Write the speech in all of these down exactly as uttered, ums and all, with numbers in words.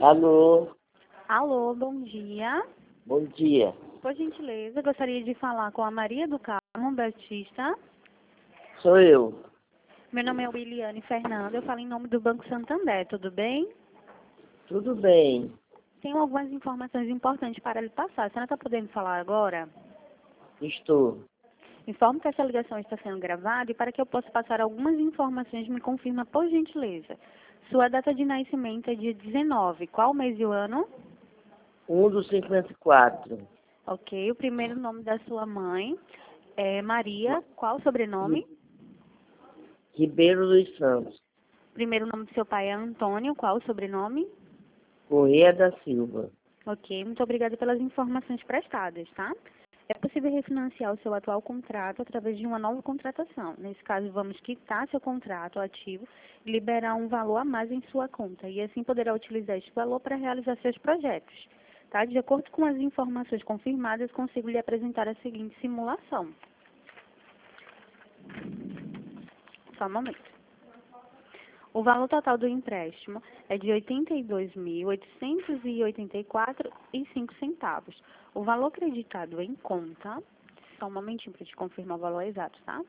Alô, Alô, bom dia. bom dia. Por gentileza, gostaria de falar com a Maria do Carmo Batista. Sou eu. Meu nome é Williane Fernanda, eu falo em nome do Banco Santander, tudo bem? Tudo bem? Tenho algumas informações importantes para lhe passar. A senhora está podendo falar agora? Estou. Informo que essa ligação está sendo gravada e para que eu possa passar algumas informações, me confirma por gentileza. Sua data de nascimento é dia dezenove. Qual mês e o ano? Um dos cinquenta e quatro. Ok. O primeiro nome da sua mãe é Maria. Qual o sobrenome? Ribeiro dos Santos. Primeiro nome do seu pai é Antônio. Qual o sobrenome? Correia da Silva. Ok. Muito obrigada pelas informações prestadas, tá? É possível refinanciar o seu atual contrato através de uma nova contratação. Nesse caso, vamos quitar seu contrato ativo e liberar um valor a mais em sua conta. E assim poderá utilizar este valor para realizar seus projetos. Tá? De acordo com as informações confirmadas, consigo lhe apresentar a seguinte simulação. Só um momento. O valor total do empréstimo é de oitenta e dois mil, oitocentos e oitenta e quatro reais e cinco centavos. O valor acreditado em conta, só um momentinho para te confirmar o valor exato, tá?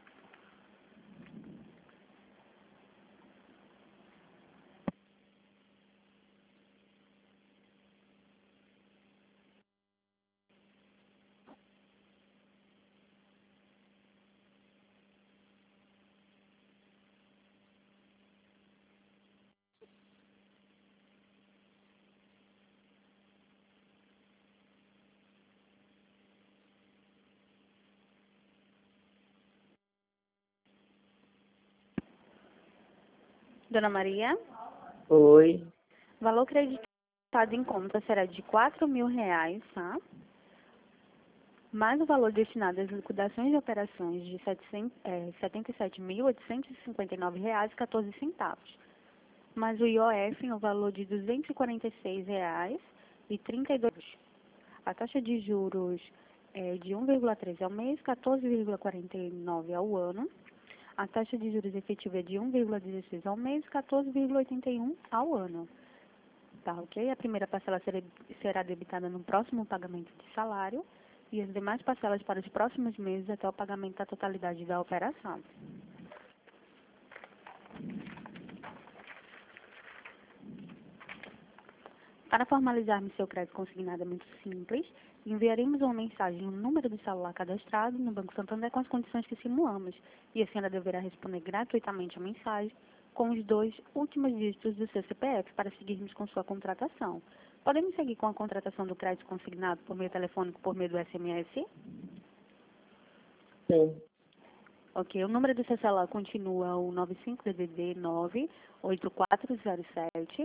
Dona Maria, Oi. o valor acreditado em conta será de quatro mil reais, tá? Mais o valor destinado às liquidações de operações de setecentos, é, setenta e sete mil, oitocentos e cinquenta e nove reais e quatorze centavos. Mais o I O F no valor de duzentos e quarenta e seis reais e trinta e dois centavos. A taxa de juros é de um vírgula treze ao mês, quatorze vírgula quarenta e nove ao ano. A taxa de juros efetiva é de um vírgula dezesseis ao mês, quatorze vírgula oitenta e um ao ano. Tá, ok? A primeira parcela será debitada no próximo pagamento de salário e as demais parcelas para os próximos meses até o pagamento da totalidade da operação. Para formalizarmos seu crédito consignado é muito simples. Enviaremos uma mensagem no número do celular cadastrado no Banco Santander com as condições que simulamos. E a senhora deverá responder gratuitamente a mensagem com os dois últimos dígitos do seu C P F para seguirmos com sua contratação. Podemos seguir com a contratação do crédito consignado por meio telefônico por meio do S M S? Sim. Ok, o número do seu celular continua o nove cinco D D D nove oito quatro zero sete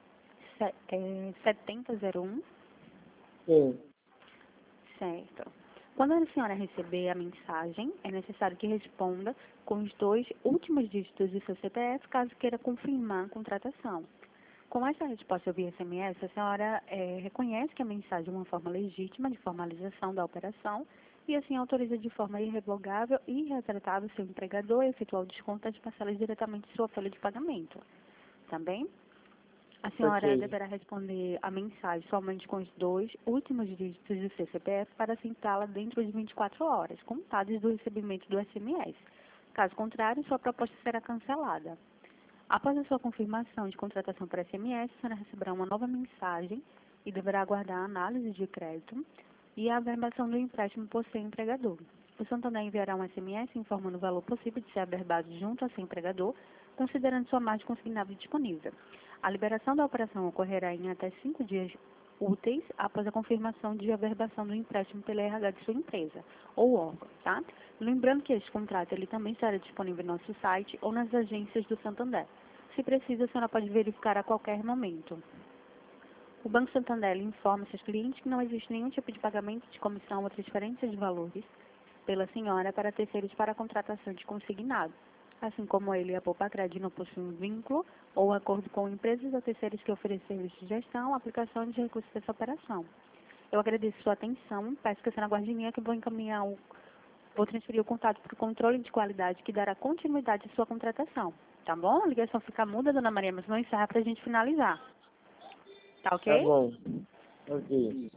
sete zero zero um. Sim. Certo. Quando a senhora receber a mensagem, é necessário que responda com os dois últimos dígitos do seu C P F, caso queira confirmar a contratação. Com essa resposta via S M S, a senhora é, reconhece que a mensagem é uma forma legítima de formalização da operação e assim autoriza de forma irrevogável e irretratável seu empregador a efetuar o desconto das parcelas diretamente de sua folha de pagamento. Também? A senhora Ok. deverá responder a mensagem somente com os dois últimos dígitos do seu C P F para aceitá-la dentro de vinte e quatro horas, contadas do recebimento do S M S. Caso contrário, sua proposta será cancelada. Após a sua confirmação de contratação por S M S, a senhora receberá uma nova mensagem e deverá aguardar a análise de crédito e a averbação do empréstimo por seu empregador. O Santander enviará um S M S informando o valor possível de ser averbado junto a seu empregador, considerando sua margem consignável disponível. A liberação da operação ocorrerá em até cinco dias úteis após a confirmação de averbação do empréstimo pela R H de sua empresa ou órgão, tá? Lembrando que este contrato ele também estará disponível no nosso site ou nas agências do Santander. Se precisa, a senhora pode verificar a qualquer momento. O Banco Santander informa seus clientes que não existe nenhum tipo de pagamento de comissão ou transferência de valores pela senhora para terceiros para a contratação de consignado. Assim como ele e a Poupa-Crédito não possuem um vínculo ou acordo com empresas ou terceiros que oferecem serviços de gestão ou aplicação de recursos dessa operação. Eu agradeço sua atenção, peço que a senhora guarde em linha que eu vou encaminhar o, vou transferir o contato para o controle de qualidade que dará continuidade à sua contratação. Tá bom? A ligação fica muda, dona Maria, mas não encerra para a gente finalizar. Tá Tá ok? bom. Ok.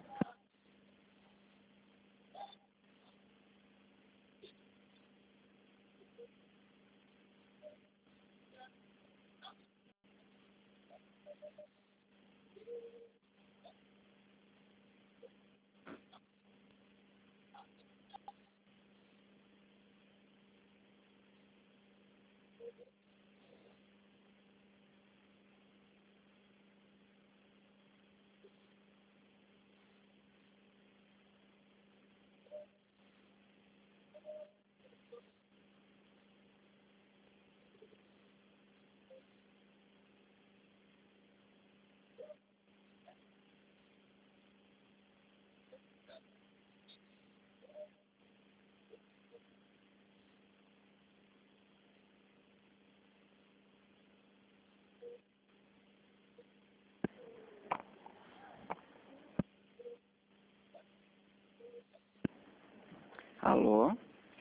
Alô?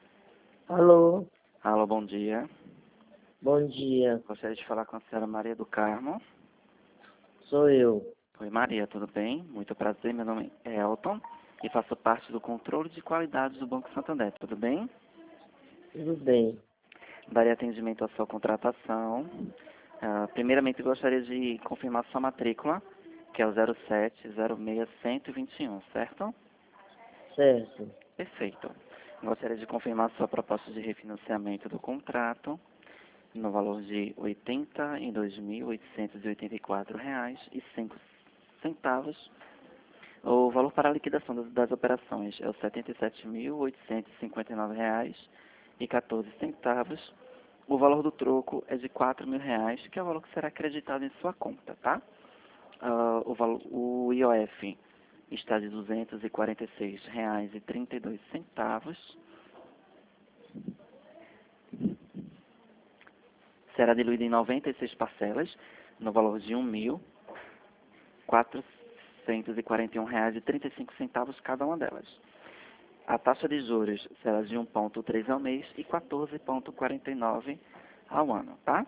Alô, Alô, bom dia. bom dia. Gostaria de falar com a senhora Maria do Carmo. Sou eu. Oi, Maria, tudo bem? Muito prazer, meu nome é Elton e faço parte do controle de qualidade do Banco Santander, tudo bem? Tudo bem. Darei atendimento à sua contratação. Ah, primeiramente, gostaria de confirmar sua matrícula, que é o zero sete zero seis um zero dois um, certo? Certo. Perfeito. Gostaria de confirmar sua proposta de refinanciamento do contrato no valor de oitenta e dois mil oitocentos e oitenta e quatro reais e cinco centavos. O valor para a liquidação das, das operações é o setenta e sete mil oitocentos e cinquenta e nove reais e quatorze centavos. O valor do troco é de quatro mil reais, que é o valor que será acreditado em sua conta, tá? Ah, o, valor, o I O F está de duzentos e quarenta e seis reais e trinta e dois centavos. Será diluído em noventa e seis parcelas, no valor de um mil quatrocentos e quarenta e um reais e trinta e cinco centavos cada uma delas. A taxa de juros será de um vírgula três ao mês e quatorze vírgula quarenta e nove ao ano, tá?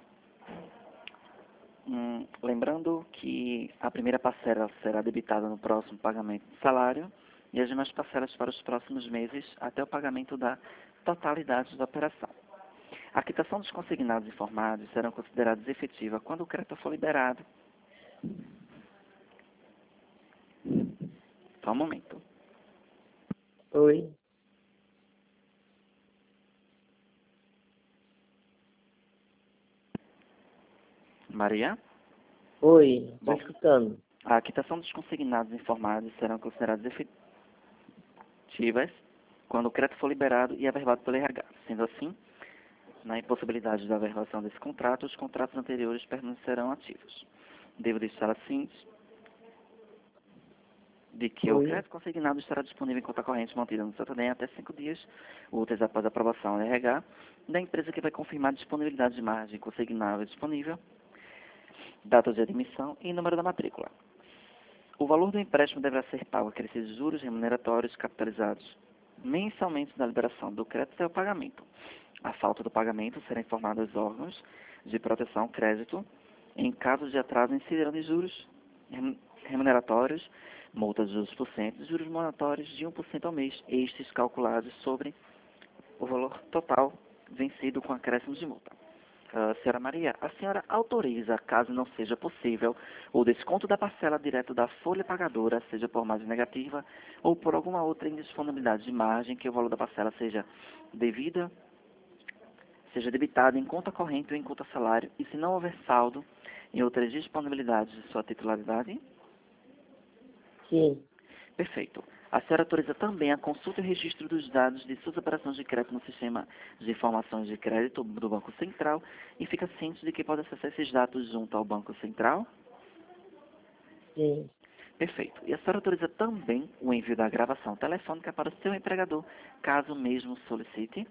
Hum, lembrando que a primeira parcela será debitada no próximo pagamento do salário e as demais parcelas para os próximos meses até o pagamento da totalidade da operação. A quitação dos consignados informados serão considerados efetiva quando o crédito for liberado. Só um momento. Oi. Maria? Oi. Tô Bom, escutando. a quitação dos consignados informados serão consideradas efetivas quando o crédito for liberado e averbado pelo R H. Sendo assim, na impossibilidade da averbação desse contrato, os contratos anteriores permanecerão ativos. Devo deixar assim de que o Oi. crédito consignado estará disponível em conta corrente mantida no Santander até cinco dias úteis após a aprovação do R H da empresa que vai confirmar a disponibilidade de margem consignável disponível, data de admissão e número da matrícula. O valor do empréstimo deverá ser pago aqueles juros remuneratórios capitalizados mensalmente na liberação do crédito até o pagamento. A falta do pagamento será informada aos órgãos de proteção ao crédito. Em caso de atraso, incidirão de juros remuneratórios, multas de doze por cento, juros moratórios de um por cento ao mês, estes calculados sobre o valor total vencido com acréscimos de multa. Uh, senhora Maria, a senhora autoriza, caso não seja possível, o desconto da parcela direto da folha pagadora, seja por margem negativa ou por alguma outra indisponibilidade de margem, que o valor da parcela seja devida, seja debitado em conta corrente ou em conta salário, e se não houver saldo em outras disponibilidades de sua titularidade? Sim. Perfeito. A senhora autoriza também a consulta e registro dos dados de suas operações de crédito no sistema de informações de crédito do Banco Central e fica ciente de que pode acessar esses dados junto ao Banco Central? Sim. Perfeito. E a senhora autoriza também o envio da gravação telefônica para o seu empregador, caso mesmo solicite?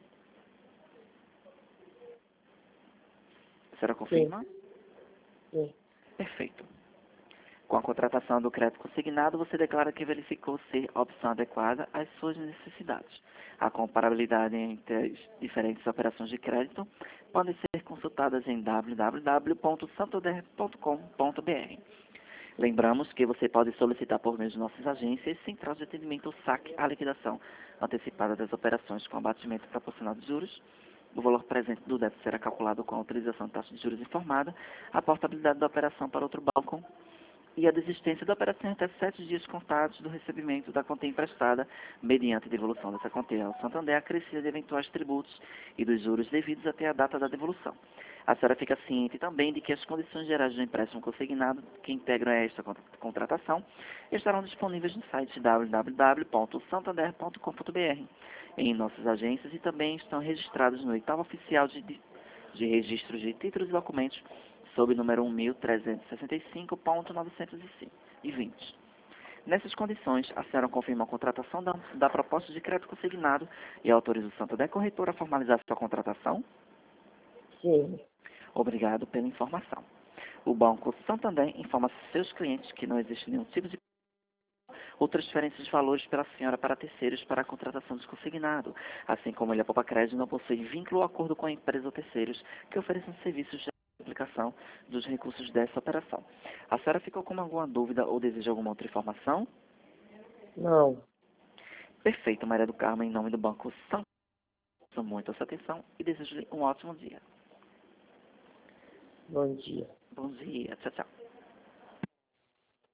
A senhora confirma? Sim. Perfeito. Com a contratação do crédito consignado, você declara que verificou ser a opção adequada às suas necessidades. A comparabilidade entre as diferentes operações de crédito podem ser consultadas em w w w ponto santander ponto com ponto b r. Lembramos que você pode solicitar por meio de nossas agências Central de Atendimento S A C a liquidação antecipada das operações com abatimento proporcional de juros. O valor presente do débito será calculado com a utilização de taxa de juros informada, a portabilidade da operação para outro banco e a desistência da operação até sete dias contados do recebimento da conta emprestada, mediante devolução dessa conta ao Santander, acrescida de eventuais tributos e dos juros devidos até a data da devolução. A senhora fica ciente também de que as condições gerais do empréstimo consignado que integram esta contratação estarão disponíveis no site w w w ponto santander ponto com ponto b r, em nossas agências, e também estão registrados no oitavo oficial de, de registros de títulos e documentos, sob o número um mil trezentos e sessenta e cinco ponto novecentos e vinte. Nessas condições, a senhora confirma a contratação da, da proposta de crédito consignado e autoriza o Santander Corretor a formalizar sua contratação? Sim. Obrigado pela informação. O Banco Santander informa seus clientes que não existe nenhum tipo de ou transferência de valores pela senhora para terceiros para a contratação de consignado, assim como ele, a Poupa Crédito, não possui vínculo ou acordo com a empresa ou terceiros que ofereçam serviços de aplicação dos recursos dessa operação. A senhora ficou com alguma dúvida ou deseja alguma outra informação? Não. Perfeito, Maria do Carmo, em nome do Banco Santander. Muito a sua atenção e desejo-lhe um ótimo dia. Bom dia. Bom dia. Tchau, tchau.